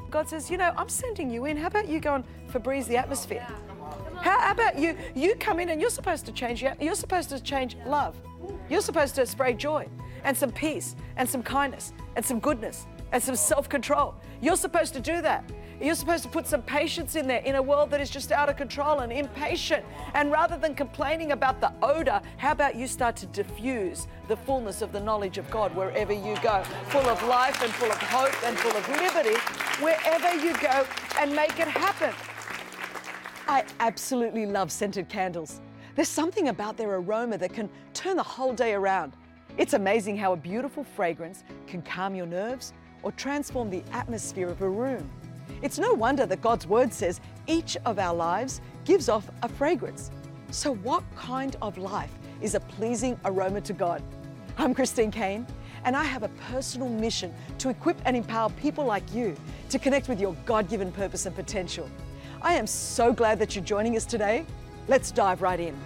God says, you know, I'm sending you in. How about you go and Febreze the atmosphere? How about you come in and you're supposed to change, you're supposed to change love. You're supposed to spray joy and some peace and some kindness and some goodness and some self-control. You're supposed to do that. You're supposed to put some patience in there in a world that is just out of control and impatient. And rather than complaining about the odor, how about you start to diffuse the fullness of the knowledge of God wherever you go, full of life and full of hope and full of liberty, wherever you go, and make it happen. I absolutely love scented candles. There's something about their aroma that can turn the whole day around. It's amazing how a beautiful fragrance can calm your nerves or transform the atmosphere of a room. It's no wonder that God's word says each of our lives gives off a fragrance. So what kind of life is a pleasing aroma to God? I'm Christine Caine, and I have a personal mission to equip and empower people like you to connect with your God-given purpose and potential. I am so glad that you're joining us today. Let's dive right in.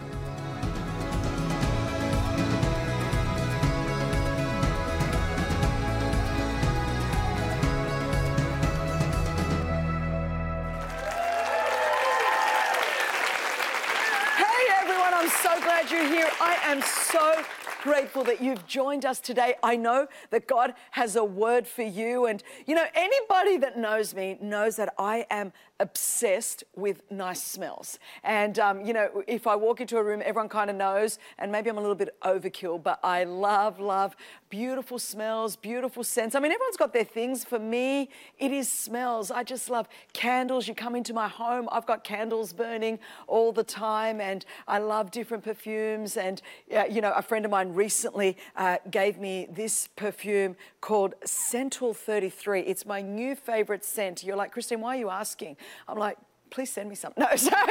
I'm so glad you're here. I am so grateful that you've joined us today. I know that God has a word for you. And, you know, anybody that knows me knows that I am obsessed with nice smells. And, you know, if I walk into a room, everyone kind of knows, and maybe I'm a little bit overkill, but I love beautiful smells, beautiful scents. I mean, everyone's got their things. For me, it is smells. I just love candles. You come into my home, I've got candles burning all the time, and I love different perfumes. And, you know, a friend of mine recently gave me this perfume called Sentul 33. It's my new favorite scent. You're like, Christine, why are you asking? I'm like, please send me some. No,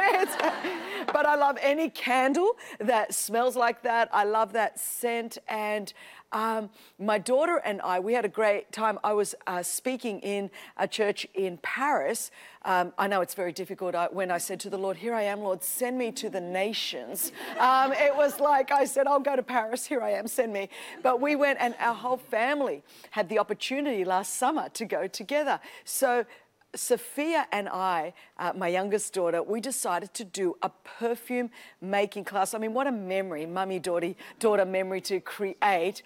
but I love any candle that smells like that. I love that scent. And my daughter and I, we had a great time. I was speaking in a church in Paris. I know it's very difficult. When I said to the Lord, here I am, Lord, send me to the nations. It was like I said, I'll go to Paris. Here I am, send me. But we went, and our whole family had the opportunity last summer to go together. So Sophia and I, my youngest daughter, we decided to do a perfume making class. I mean, what a memory, mummy-daughter memory to create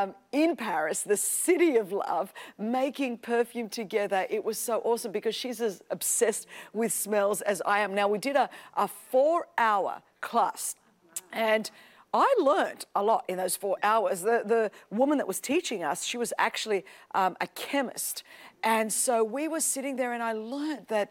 in Paris, the city of love, making perfume together. It was so awesome because she's as obsessed with smells as I am. Now, we did a 4-hour class, and I learned a lot in those 4 hours. The woman that was teaching us, she was actually a chemist. And so we were sitting there, and I learned that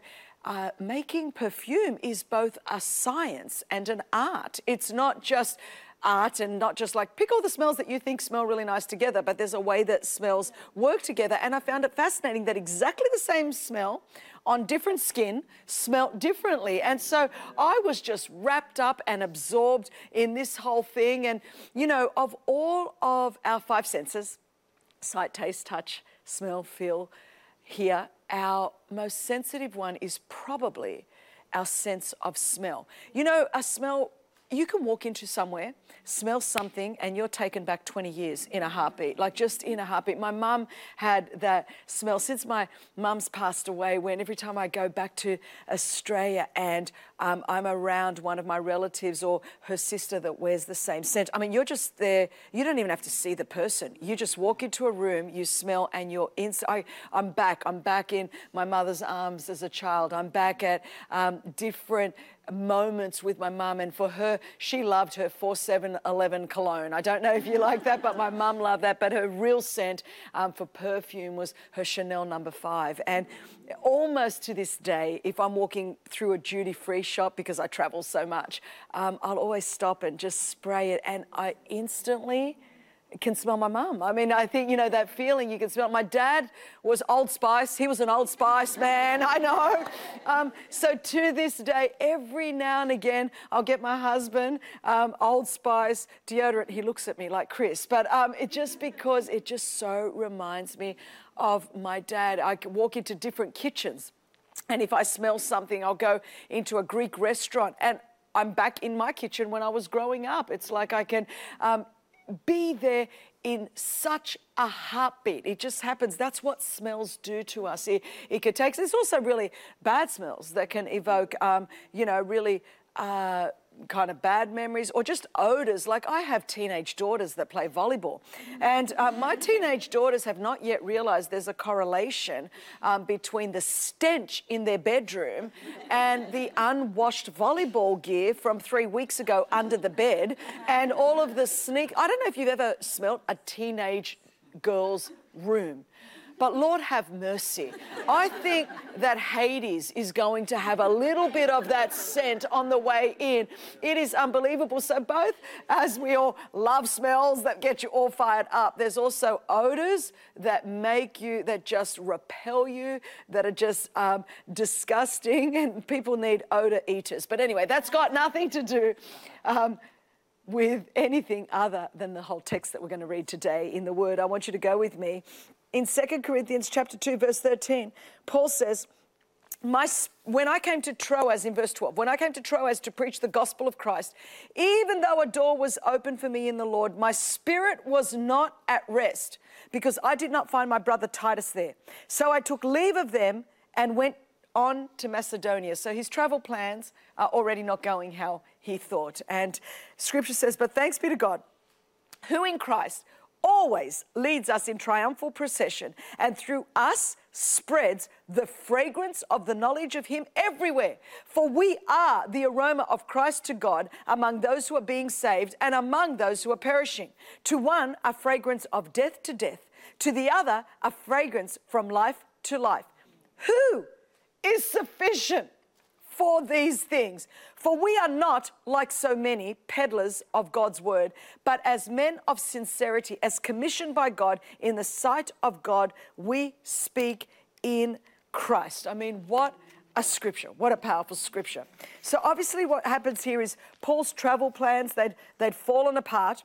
making perfume is both a science and an art. It's not just art and not just like pick all the smells that you think smell really nice together, but there's a way that smells work together. And I found it fascinating that exactly the same smell on different skin smelled differently. And so I was just wrapped up and absorbed in this whole thing. And, you know, of all of our 5 senses, sight, taste, touch, smell, feel, hear, our most sensitive one is probably our sense of smell. You know, a smell, you can walk into somewhere, smell something, and you're taken back 20 years in a heartbeat, like just in a heartbeat. My mum had that smell since my mum's passed away, when every time I go back to Australia and I'm around one of my relatives or her sister that wears the same scent. I mean, you're just there. You don't even have to see the person. You just walk into a room, you smell, and you're I'm back. I'm back in my mother's arms as a child. I'm back at different moments with my mum, and for her, she loved her 4711 cologne. I don't know if you like that, but my mum loved that. But her real scent for perfume was her Chanel No. 5. And almost to this day, if I'm walking through a duty-free shop, because I travel so much, I'll always stop and just spray it, and I instantly can smell my mum. I mean, I think, you know, that feeling you can smell. My dad was Old Spice. He was an Old Spice man, I know. So to this day, every now and again, I'll get my husband Old Spice deodorant. He looks at me like, Chris. But it just because it just so reminds me of my dad. I can walk into different kitchens, and if I smell something, I'll go into a Greek restaurant, and I'm back in my kitchen when I was growing up. It's like I can be there in such a heartbeat. It just happens. That's what smells do to us. It can take, there's also really bad smells that can evoke, really kind of bad memories or just odors. Like I have teenage daughters that play volleyball, and my teenage daughters have not yet realized there's a correlation between the stench in their bedroom and the unwashed volleyball gear from 3 weeks ago under the bed and all of the I don't know if you've ever smelt a teenage girl's room. But Lord have mercy. I think that Hades is going to have a little bit of that scent on the way in. It is unbelievable. So both as we all love smells that get you all fired up, there's also odors that make you, that just repel you, that are just disgusting, and people need odor eaters. But anyway, that's got nothing to do with anything other than the whole text that we're going to read today in the Word. I want you to go with me. In 2 Corinthians chapter 2, verse 13, Paul says, when I came to Troas, in verse 12, when I came to Troas to preach the gospel of Christ, even though a door was open for me in the Lord, my spirit was not at rest because I did not find my brother Titus there. So I took leave of them and went on to Macedonia. So his travel plans are already not going how he thought. And Scripture says, but thanks be to God, who in Christ always leads us in triumphal procession, and through us spreads the fragrance of the knowledge of him everywhere. For we are the aroma of Christ to God among those who are being saved and among those who are perishing. To one, a fragrance of death to death. To the other, a fragrance from life to life. Who is sufficient for these things? For we are not like so many peddlers of God's word, but as men of sincerity, as commissioned by God in the sight of God, we speak in Christ. I mean, what a scripture. What a powerful scripture. So obviously what happens here is Paul's travel plans, they'd fallen apart.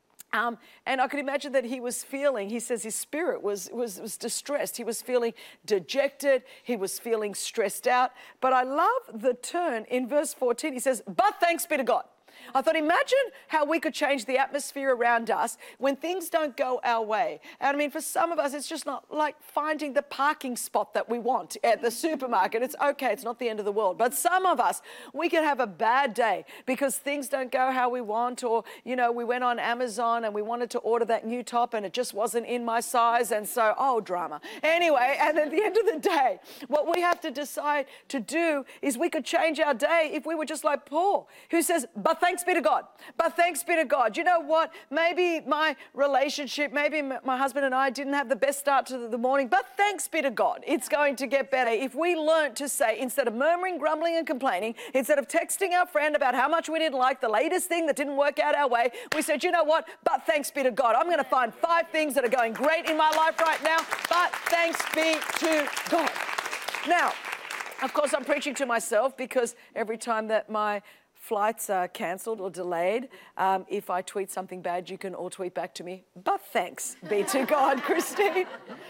And I could imagine that he was feeling, he says his spirit was distressed. He was feeling dejected. He was feeling stressed out. But I love the turn in verse 14. He says, but thanks be to God. I thought, imagine how we could change the atmosphere around us when things don't go our way. And I mean, for some of us, it's just not like finding the parking spot that we want at the supermarket. It's okay, it's not the end of the world. But some of us, we can have a bad day because things don't go how we want, or, you know, we went on Amazon and we wanted to order that new top and it just wasn't in my size. And so, drama. Anyway, and at the end of the day, what we have to decide to do is we could change our day if we were just like Paul, who says, but thanks be to God. But thanks be to God. You know what? Maybe my relationship, maybe my husband and I didn't have the best start to the morning, but thanks be to God. It's going to get better. If we learn to say, instead of murmuring, grumbling, and complaining, instead of texting our friend about how much we didn't like the latest thing that didn't work out our way, we said, you know what? But thanks be to God. I'm going to find 5 things that are going great in my life right now, but thanks be to God. Now, of course, I'm preaching to myself because every time that my flights are cancelled or delayed, if I tweet something bad, you can all tweet back to me, but thanks be to God, Christine.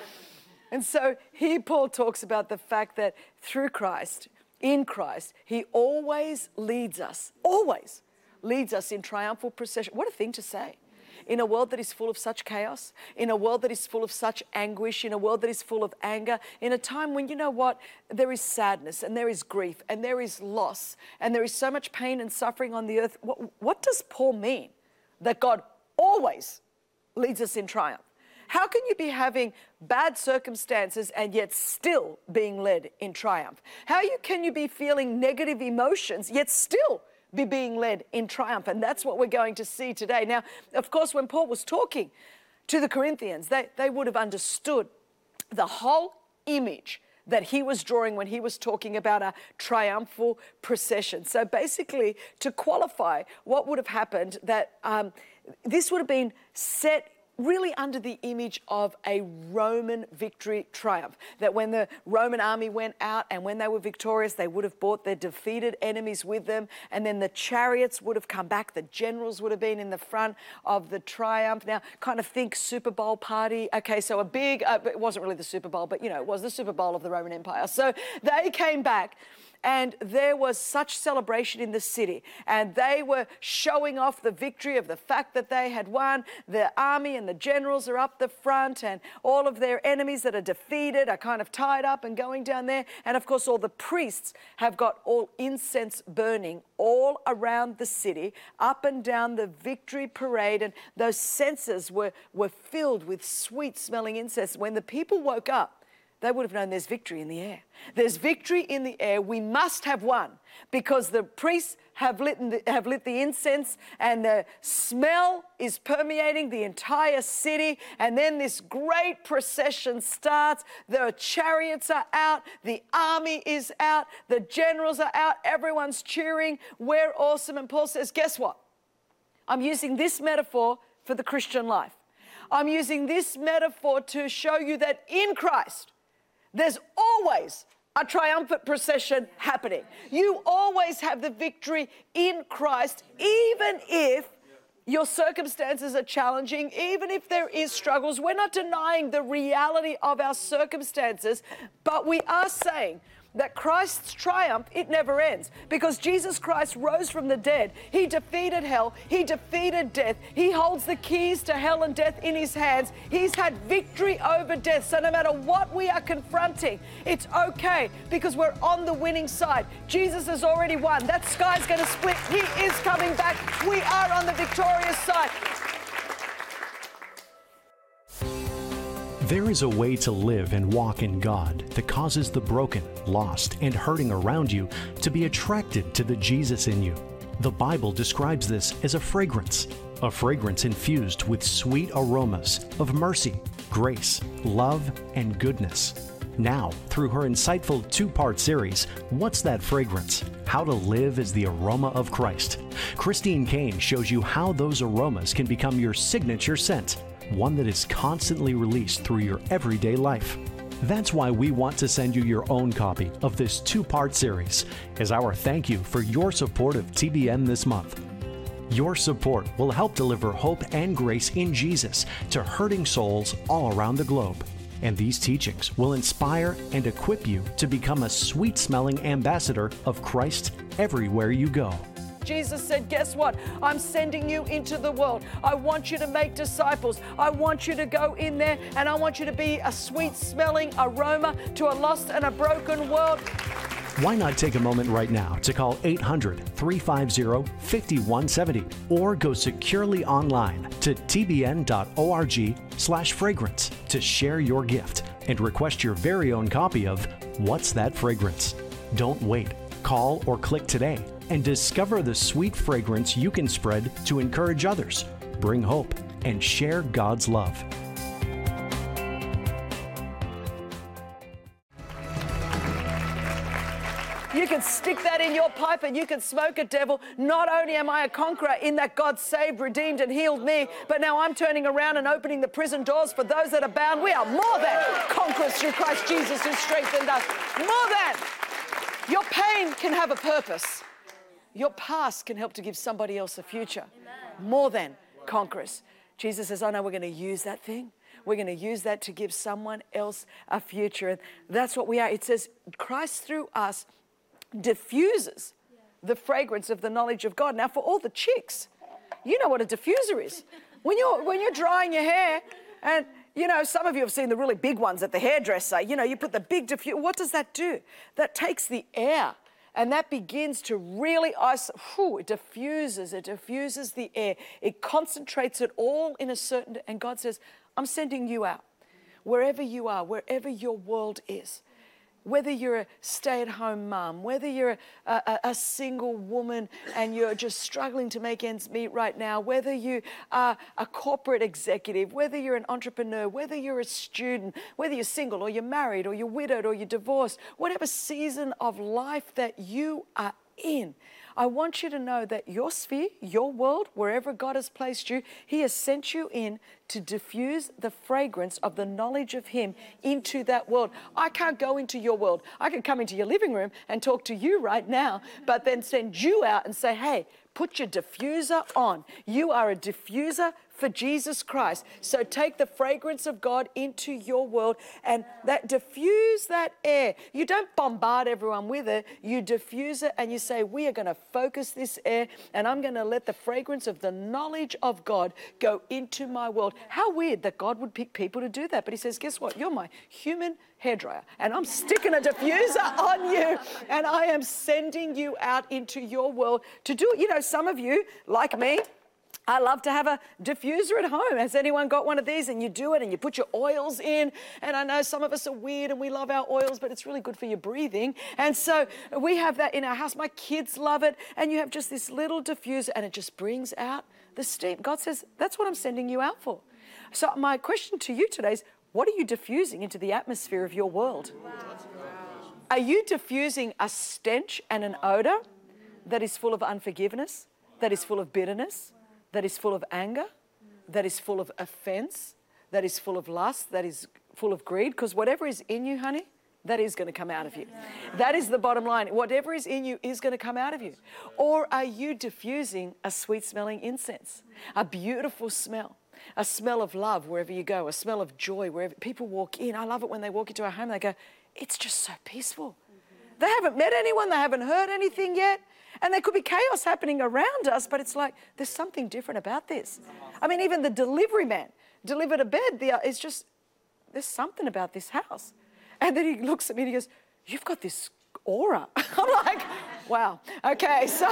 And so here Paul talks about the fact that through Christ, in Christ, he always leads us in triumphal procession. What a thing to say. In a world that is full of such chaos, in a world that is full of such anguish, in a world that is full of anger, in a time when, you know what, there is sadness and there is grief and there is loss and there is so much pain and suffering on the earth. What does Paul mean? That God always leads us in triumph. How can you be having bad circumstances and yet still being led in triumph? Can you be feeling negative emotions yet still be being led in triumph? And that's what we're going to see today. Now, of course, when Paul was talking to the Corinthians, they would have understood the whole image that he was drawing when he was talking about a triumphal procession. So basically, to qualify what would have happened, that this would have been set really under the image of a Roman victory triumph. That when the Roman army went out and when they were victorious, they would have brought their defeated enemies with them, and then the chariots would have come back. The generals would have been in the front of the triumph. Now, kind of think Super Bowl party. Okay, so a big, it wasn't really the Super Bowl, but, you know, it was the Super Bowl of the Roman Empire. So they came back. and there was such celebration in the city, and they were showing off the victory of the fact that they had won. The army and the generals are up the front, and all of their enemies that are defeated are kind of tied up and going down there. And of course, all the priests have got all incense burning all around the city, up and down the victory parade, and those censers were filled with sweet smelling incense. When the people woke up, they would have known there's victory in the air. There's victory in the air. We must have won, because the priests have lit the incense, and the smell is permeating the entire city. And then this great procession starts. The chariots are out. The army is out. The generals are out. Everyone's cheering. We're awesome. And Paul says, guess what? I'm using this metaphor for the Christian life. I'm using this metaphor to show you that in Christ, there's always a triumphant procession happening. You always have the victory in Christ, even if your circumstances are challenging, even if there is struggles. We're not denying the reality of our circumstances, but we are saying that Christ's triumph, it never ends, because Jesus Christ rose from the dead. He defeated hell. He defeated death. He holds the keys to hell and death in his hands. He's had victory over death. So no matter what we are confronting, it's okay, because we're on the winning side. Jesus has already won. That sky's going to split. He is coming back. We are on the victorious side. There is a way to live and walk in God that causes the broken, lost, and hurting around you to be attracted to the Jesus in you. The Bible describes this as a fragrance infused with sweet aromas of mercy, grace, love, and goodness. Now, through her insightful two-part series, What's That Fragrance? How to Live as the Aroma of Christ, Christine Caine shows you how those aromas can become your signature scent, one that is constantly released through your everyday life. That's why we want to send you your own copy of this two-part series as our thank you for your support of TBN this month. Your support will help deliver hope and grace in Jesus to hurting souls all around the globe. And these teachings will inspire and equip you to become a sweet-smelling ambassador of Christ everywhere you go. Jesus said, guess what? I'm sending you into the world. I want you to make disciples. I want you to go in there, and I want you to be a sweet-smelling aroma to a lost and a broken world. Why not take a moment right now to call 800-350-5170 or go securely online to tbn.org/fragrance to share your gift and request your very own copy of What's That Fragrance? Don't wait. Call or click today and discover the sweet fragrance you can spread to encourage others, bring hope, and share God's love. You can stick that in your pipe and you can smoke it, devil. Not only am I a conqueror in that God saved, redeemed, and healed me, but now I'm turning around and opening the prison doors for those that are bound. We are more than conquerors through Christ Jesus who strengthened us. More than. Your pain can have a purpose. Your past can help to give somebody else a future. More than conquerors. Jesus says, oh no, we're going to use that thing. We're going to use that to give someone else a future. And that's what we are. It says Christ through us diffuses the fragrance of the knowledge of God. Now for all the chicks, you know what a diffuser is. When you're drying your hair, and you know, some of you have seen the really big ones at the hairdresser. You know, you put the big diffuser. What does that do? That takes the air and that begins to really it diffuses the air. It concentrates it all in a certain, and God says, I'm sending you out. Wherever you are, wherever your world is. Whether you're a stay-at-home mom, whether you're a single woman and you're just struggling to make ends meet right now, whether you are a corporate executive, whether you're an entrepreneur, whether you're a student, whether you're single or you're married or you're widowed or you're divorced, whatever season of life that you are in, I want you to know that your sphere, your world, wherever God has placed you, He has sent you in to diffuse the fragrance of the knowledge of Him into that world. I can't go into your world. I can come into your living room and talk to you right now, but then send you out and say, hey, put your diffuser on. You are a diffuser for Jesus Christ. So take the fragrance of God into your world and that diffuse that air. You don't bombard everyone with it. You diffuse it and you say, we are going to focus this air and I'm going to let the fragrance of the knowledge of God go into my world. How weird that God would pick people to do that. But he says, guess what? You're my human hairdryer and I'm sticking a diffuser on you and I am sending you out into your world to do it. You know, some of you, like me, I love to have a diffuser at home. Has anyone got one of these? And you do it and you put your oils in. And I know some of us are weird and we love our oils, but it's really good for your breathing. And so we have that in our house. My kids love it. And you have just this little diffuser and it just brings out the steam. God says, that's what I'm sending you out for. So my question to you today is, what are you diffusing into the atmosphere of your world? Wow. Are you diffusing a stench and an odor that is full of unforgiveness, that is full of bitterness, that is full of anger, that is full of offense, that is full of lust, that is full of greed? Because whatever is in you, honey, that is going to come out of you. That is the bottom line. Whatever is in you is going to come out of you. Or are you diffusing a sweet-smelling incense, a beautiful smell, a smell of love wherever you go, a smell of joy wherever people walk in? I love it when they walk into our home, they go, it's just so peaceful. They haven't met anyone, they haven't heard anything yet. And there could be chaos happening around us, but it's like, there's something different about this. I mean, even the delivery man delivered a bed. It's just, there's something about this house. And then he looks at me and he goes, you've got this aura. I'm like, wow. Okay, so,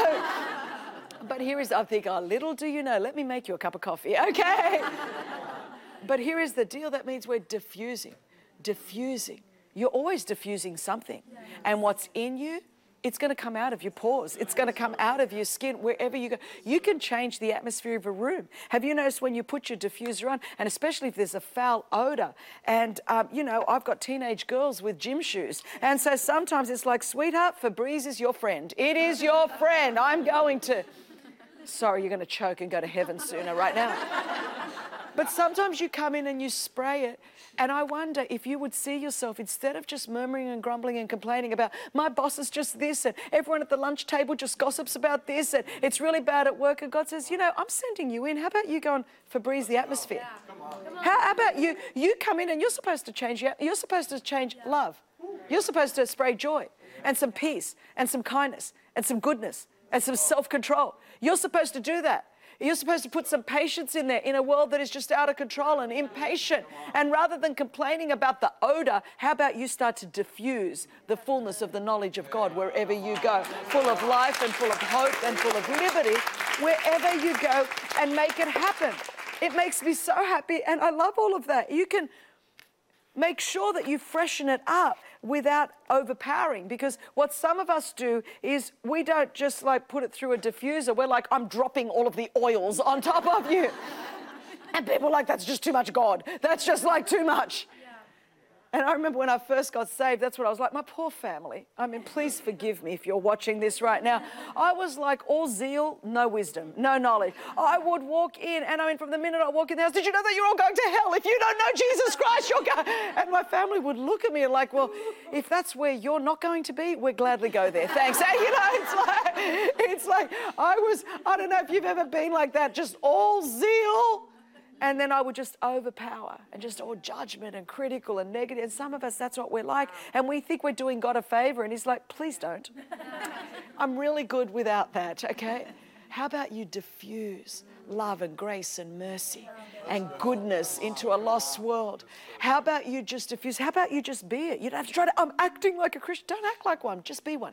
but here is, I think, oh, little do you know, let me make you a cup of coffee, okay? But here is the deal. That means we're diffusing. You're always diffusing something. And what's in you, it's going to come out of your pores. It's going to come out of your skin wherever you go. You can change the atmosphere of a room. Have you noticed when you put your diffuser on, and especially if there's a foul odor, and, you know, I've got teenage girls with gym shoes, and so sometimes it's like, sweetheart, Febreze is your friend. It is your friend. I'm going to... Sorry, you're going to choke and go to heaven sooner right now. But sometimes you come in and you spray it, and I wonder if you would see yourself, instead of just murmuring and grumbling and complaining about, my boss is just this, and everyone at the lunch table just gossips about this, and it's really bad at work, and God says, you know, I'm sending you in. How about you go and Febreze the atmosphere? How about you come in and you're supposed to change, you're supposed to change love. You're supposed to spray joy and some peace and some kindness and some goodness and some self-control. You're supposed to do that. You're supposed to put some patience in there in a world that is just out of control and impatient. And rather than complaining about the odor, how about you start to diffuse the fullness of the knowledge of God wherever you go, full of life and full of hope and full of liberty, wherever you go, and make it happen. It makes me so happy, and I love all of that. You can make sure that you freshen it up without overpowering, because what some of us do is we don't just like put it through a diffuser. We're like, I'm dropping all of the oils on top of you. And people are like, that's just too much, God. That's just like too much. And I remember when I first got saved, that's what I was like, my poor family. I mean, please forgive me if you're watching this right now. I was like all zeal, no wisdom, no knowledge. I would walk in, and I mean, from the minute I walk in the house, did you know that you're all going to hell? If you don't know Jesus Christ, you're going. And my family would look at me and like, well, if that's where you're not going to be, we'd gladly go there. Thanks. And, you know, it's like I don't know if you've ever been like that, just all zeal. And then I would just overpower and just all judgment and critical and negative. And some of us, that's what we're like. And we think we're doing God a favor. And he's like, please don't. I'm really good without that, okay? How about you diffuse love and grace and mercy and goodness into a lost world? How about you just diffuse? How about you just be it? You don't have to try to, I'm acting like a Christian. Don't act like one. Just be one.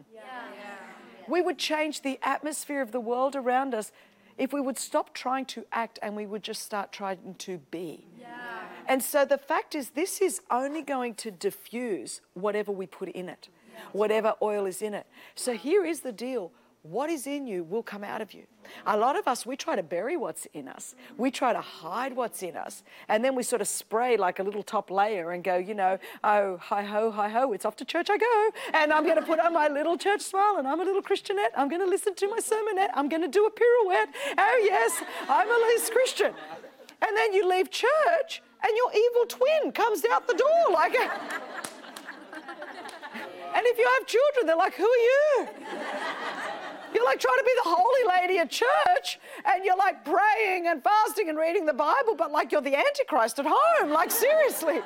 We would change the atmosphere of the world around us if we would stop trying to act and we would just start trying to be. And so the fact is, this is only going to diffuse whatever we put in it, whatever oil is in it. So here is the deal. What is in you will come out of you. A lot of us, we try to bury what's in us. We try to hide what's in us. And then we sort of spray like a little top layer and go, you know, oh, hi-ho, it's off to church I go. And I'm going to put on my little church smile, and I'm a little Christianette. I'm going to listen to my sermonette. I'm going to do a pirouette. Oh, yes, I'm a least Christian. And then you leave church and your evil twin comes out the door like a... And if you have children, they're like, who are you? You're like trying to be the holy lady at church, and you're like praying and fasting and reading the Bible, but like you're the Antichrist at home. Like, seriously.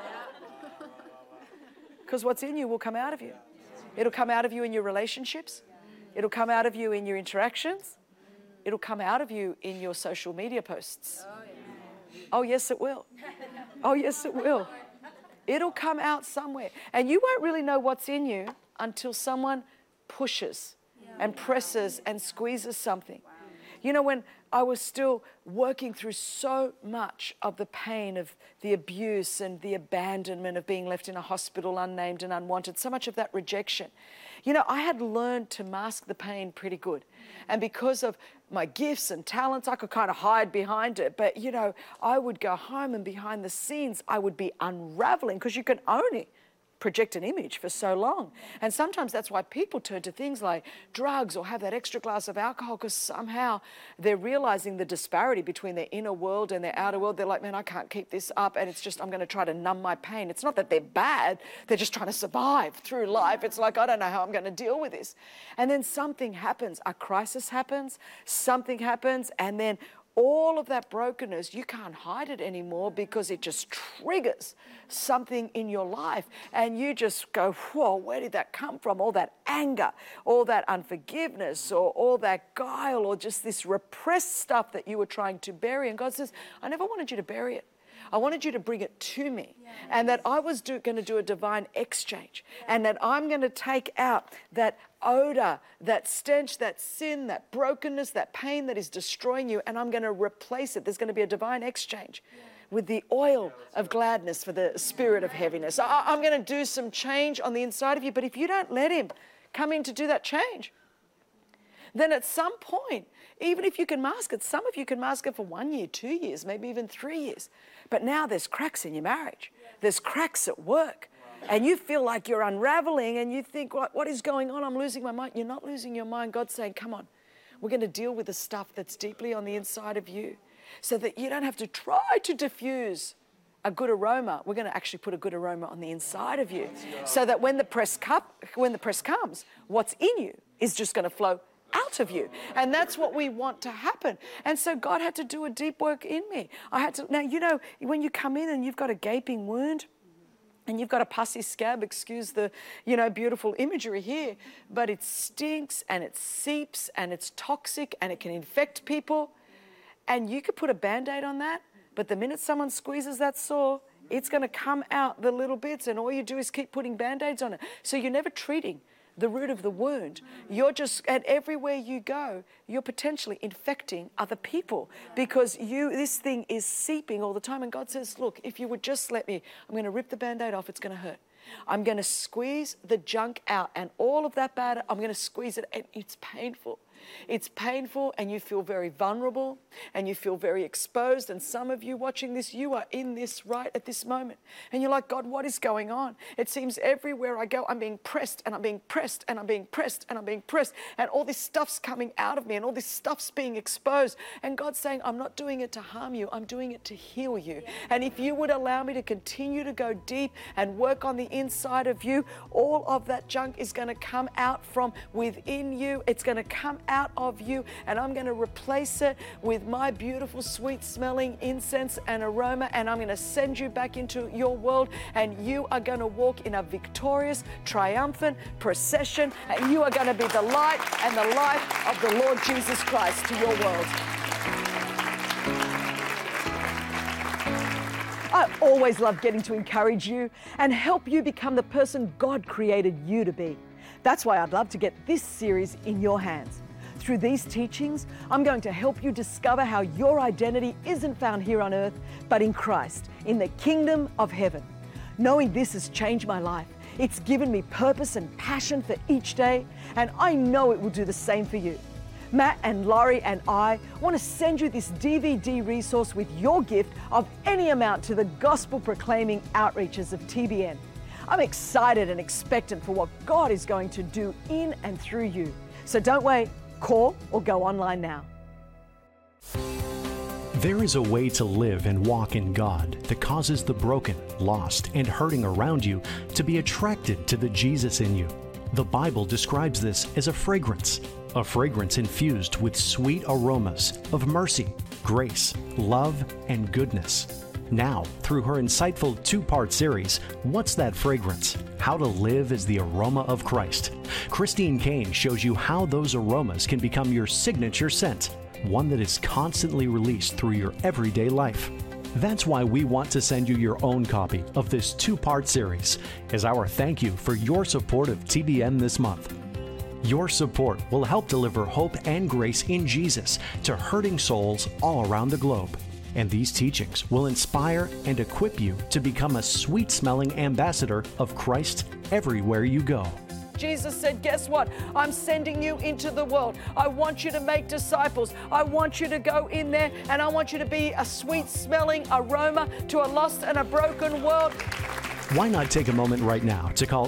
Because what's in you will come out of you. It'll come out of you in your relationships. It'll come out of you in your interactions. It'll come out of you in your social media posts. Oh, yes, it will. Oh, yes, it will. It'll come out somewhere. And you won't really know what's in you until someone pushes and presses and squeezes something. You know, when I was still working through so much of the pain of the abuse and the abandonment of being left in a hospital unnamed and unwanted, so much of that rejection, you know, I had learned to mask the pain pretty good. And because of my gifts and talents, I could kind of hide behind it. But, you know, I would go home and behind the scenes, I would be unraveling, because you can only project an image for so long. And sometimes that's why people turn to things like drugs or have that extra glass of alcohol, because somehow they're realizing the disparity between their inner world and their outer world. They're like, man, I can't keep this up, and it's just, I'm going to try to numb my pain. It's not that they're bad, they're just trying to survive through life. It's like, I don't know how I'm going to deal with this. And then something happens, a crisis happens, something happens, and then all of that brokenness, you can't hide it anymore, because it just triggers something in your life. And you just go, whoa, where did that come from? All that anger, all that unforgiveness, or all that guile, or just this repressed stuff that you were trying to bury. And God says, I never wanted you to bury it. I wanted you to bring it to me, and that I was going to do a divine exchange, and that I'm going to take out that odor, that stench, that sin, that brokenness, that pain that is destroying you, and I'm going to replace it. There's going to be a divine exchange with the oil of gladness for the spirit of heaviness. I'm going to do some change on the inside of you, but if you don't let him come in to do that change, then at some point, even if you can mask it, some of you can mask it for 1 year, 2 years, maybe even 3 years. But now there's cracks in your marriage. There's cracks at work. And you feel like you're unraveling, and you think, what is going on? I'm losing my mind. You're not losing your mind. God's saying, come on, we're going to deal with the stuff that's deeply on the inside of you, so that you don't have to try to diffuse a good aroma. We're going to actually put a good aroma on the inside of you, so that when the press comes, what's in you is just going to flow out of you. And that's what we want to happen. And so God had to do a deep work in me. Now, you know, when you come in and you've got a gaping wound and you've got a pussy scab, excuse the, you know, beautiful imagery here, but it stinks and it seeps and it's toxic and it can infect people. And you could put a Band-Aid on that, but the minute someone squeezes that sore, it's going to come out the little bits, and all you do is keep putting Band-Aids on it. So you're never treating the root of the wound. You're just, and everywhere you go, you're potentially infecting other people, because this thing is seeping all the time. And God says, look, if you would just let me, I'm going to rip the Band-Aid off. It's going to hurt. I'm going to squeeze the junk out, and all of that bad, I'm going to squeeze it, and it's painful. It's painful, and you feel very vulnerable, and you feel very exposed. And some of you watching this, you are in this right at this moment. And you're like, God, what is going on? It seems everywhere I go, I'm being pressed, and I'm being pressed, and I'm being pressed, and I'm being pressed. And all this stuff's coming out of me, and all this stuff's being exposed. And God's saying, I'm not doing it to harm you. I'm doing it to heal you. And if you would allow me to continue to go deep and work on the inside of you, all of that junk is going to come out from within you. It's going to come out of you, and I'm going to replace it with my beautiful, sweet smelling incense and aroma, and I'm going to send you back into your world, and you are going to walk in a victorious, triumphant procession, and you are going to be the light and the life of the Lord Jesus Christ to your world. I always love getting to encourage you and help you become the person God created you to be. That's why I'd love to get this series in your hands. Through these teachings, I'm going to help you discover how your identity isn't found here on earth, but in Christ, in the kingdom of heaven. Knowing this has changed my life. It's given me purpose and passion for each day, and I know it will do the same for you. Matt and Laurie and I want to send you this DVD resource with your gift of any amount to the gospel proclaiming outreaches of TBN. I'm excited and expectant for what God is going to do in and through you. So don't wait. Call or go online now. There is a way to live and walk in God that causes the broken, lost, and hurting around you to be attracted to the Jesus in you. The Bible describes this as a fragrance infused with sweet aromas of mercy, grace, love, and goodness. Now, through her insightful two-part series, What's That Fragrance? How to Live as the Aroma of Christ, Christine Caine shows you how those aromas can become your signature scent, one that is constantly released through your everyday life. That's why we want to send you your own copy of this two-part series as our thank you for your support of TBN this month. Your support will help deliver hope and grace in Jesus to hurting souls all around the globe. And these teachings will inspire and equip you to become a sweet-smelling ambassador of Christ everywhere you go. Jesus said, guess what? I'm sending you into the world. I want you to make disciples. I want you to go in there and I want you to be a sweet-smelling aroma to a lost and a broken world. Why not take a moment right now to call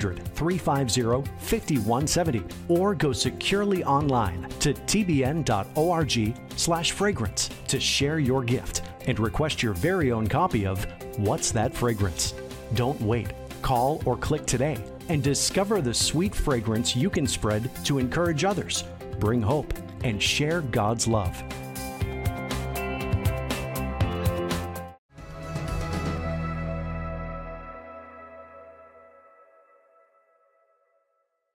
800-350-5170 or go securely online to tbn.org/fragrance to share your gift and request your very own copy of What's That Fragrance? Don't wait. Call or click today and discover the sweet fragrance you can spread to encourage others, bring hope, and share God's love.